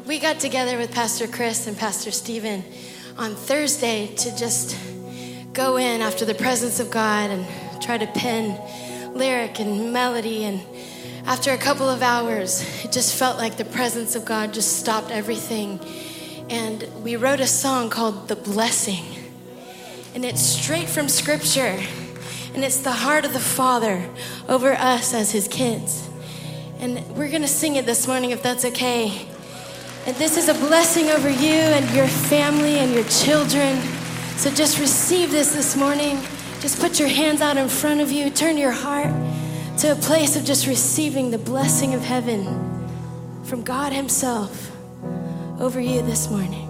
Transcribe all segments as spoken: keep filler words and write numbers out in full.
we got together with Pastor Chris and Pastor Stephen on Thursday to just go in after the presence of God and try to pen lyric and melody. And after a couple of hours, it just felt like the presence of God just stopped everything. And we wrote a song called The Blessing. And it's straight from Scripture. And it's the heart of the Father over us as his kids. And we're gonna sing it this morning if that's okay. And this is a blessing over you and your family and your children. So just receive this this morning. Just put your hands out in front of you. Turn your heart to a place of just receiving the blessing of heaven from God himself over you this morning.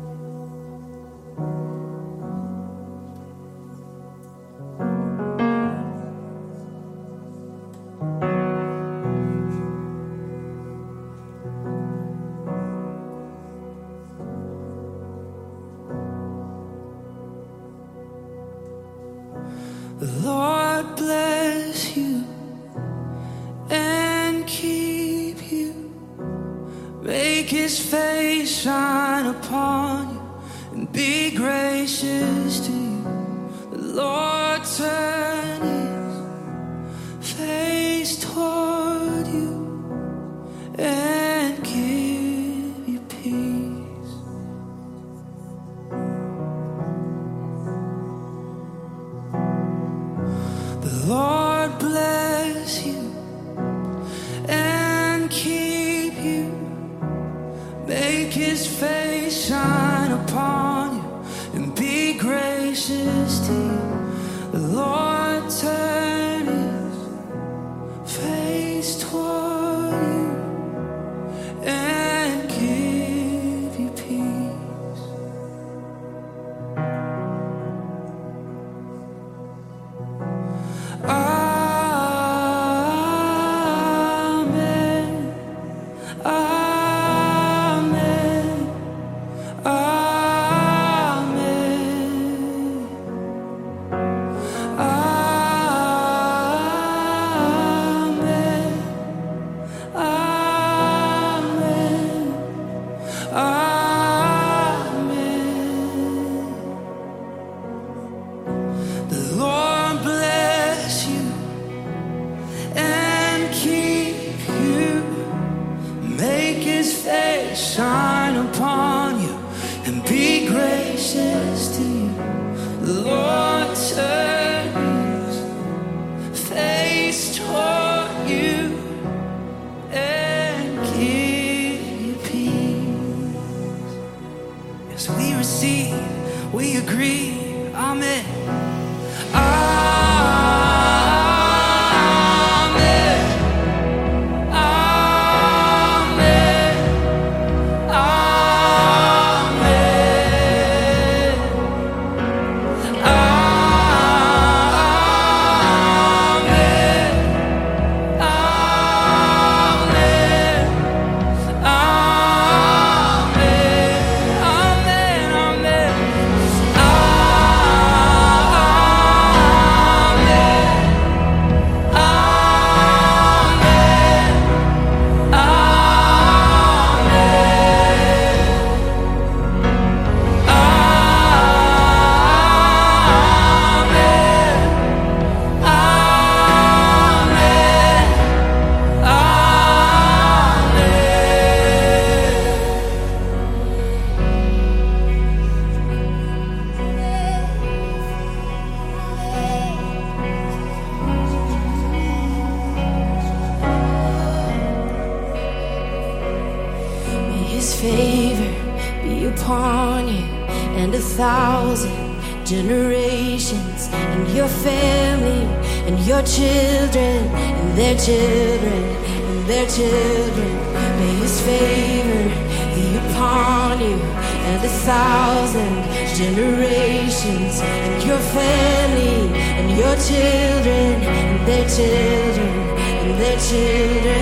The Lord bless you and keep you. Make his face shine upon you and be gracious to you. The Lord turn his face toward you and give you peace. The Lord bless you and keep you. Make his face shine upon you and be gracious to you. The Lord turn his face toward you and give you peace. Amen. Amen. Amen. Amen. Amen. Amen. The Lord bless you and keep you. Make his face shine upon you and be gracious to you. The Lord turn his face toward you and give you peace. Yes, we receive, we agree. Amen. Amen. Amen. Amen. Amen. Amen. Amen. Amen. May his favor be upon you and a thousand generations, and your family and your children and their children and their children. May his favor be upon you and a thousand generations, and your family and your children and their children and their children.